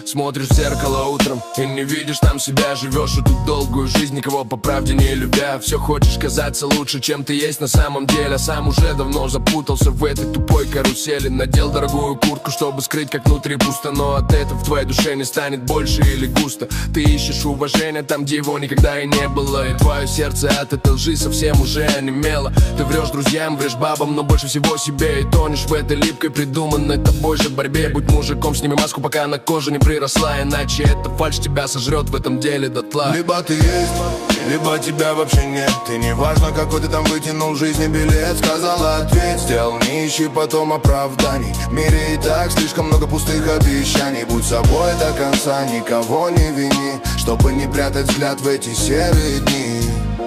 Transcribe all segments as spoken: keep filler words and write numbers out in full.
Смотришь в зеркало утром и не видишь там себя. Живешь эту долгую жизнь, никого по правде не любя. Все хочешь казаться лучше, чем ты есть на самом деле. А сам уже давно запутался в этой тупой карусели. Надел дорогую куртку, чтобы скрыть, как внутри пусто. Но от этого в твоей душе не станет больше или густо. Ты ищешь уважения там, где его никогда и не было. И твое сердце от этой лжи совсем уже онемело. Ты врешь друзьям, врешь бабам, но больше всего себе. И тонешь в этой липкой, придуманной тобой же борьбе. Будь мужиком, сними маску, пока на коже не приросла. Иначе эта фальшь тебя сожрет в этом деле дотла. Либо ты есть, либо тебя вообще нет. И не важно, какой ты там вытянул в жизни билет. Сказала ответь, сделал, не ищи потом оправданий. В мире и так слишком много пустых обещаний. Будь собой до конца, никого не вини, чтобы не прятать взгляд в эти серые дни.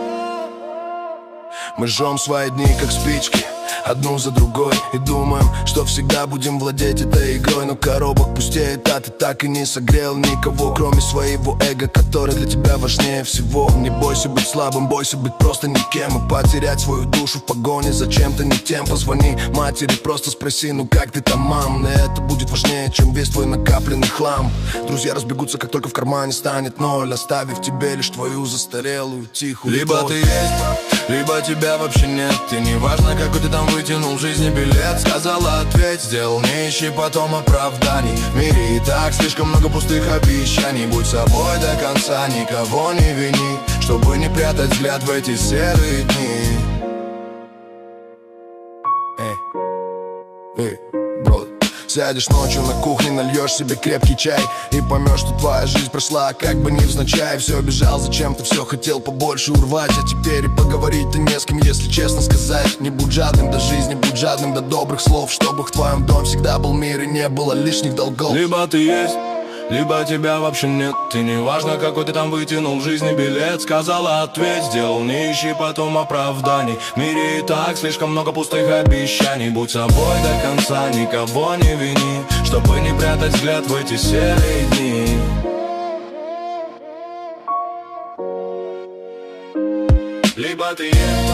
Мы жжем свои дни, как спички, одну за другой, и думаем, что всегда будем владеть этой игрой. Но коробок пустеет, а ты так и не согрел никого, кроме своего эго, которое для тебя важнее всего. Не бойся быть слабым, бойся быть просто никем и потерять свою душу в погоне за чем-то не тем. Позвони матери, просто спроси, ну как ты там, мам? Это будет важнее, чем весь твой накопленный хлам. Друзья разбегутся, как только в кармане станет ноль, оставив тебе лишь твою застарелую тихую Либо боль. ты есть, либо тебя вообще нет. И не важно, какой ты там вытянул в жизни билет. Сказала ответь, сделал, не ищи потом оправданий. В мире и так слишком много пустых обещаний. Будь собой до конца, никого не вини, чтобы не прятать взгляд в эти серые дни. Эй, эй, брат. Сядешь ночью на кухне, нальешь себе крепкий чай и поймешь, что твоя жизнь прошла как бы невзначай. Все бежал зачем-то, все хотел побольше урвать, а теперь и поговорить-то не с кем, если честно сказать. Не будь жадным до жизни, будь жадным до добрых слов, чтобы в твоем доме всегда был мир и не было лишних долгов. Либо ты есть, либо тебя вообще нет. И не важно, какой ты там вытянул в жизни билет. Сказала ответь, сделал, не ищи потом оправданий. В мире и так слишком много пустых обещаний. Будь собой до конца, никого не вини, чтобы не прятать взгляд в эти серые дни. Либо ты есть,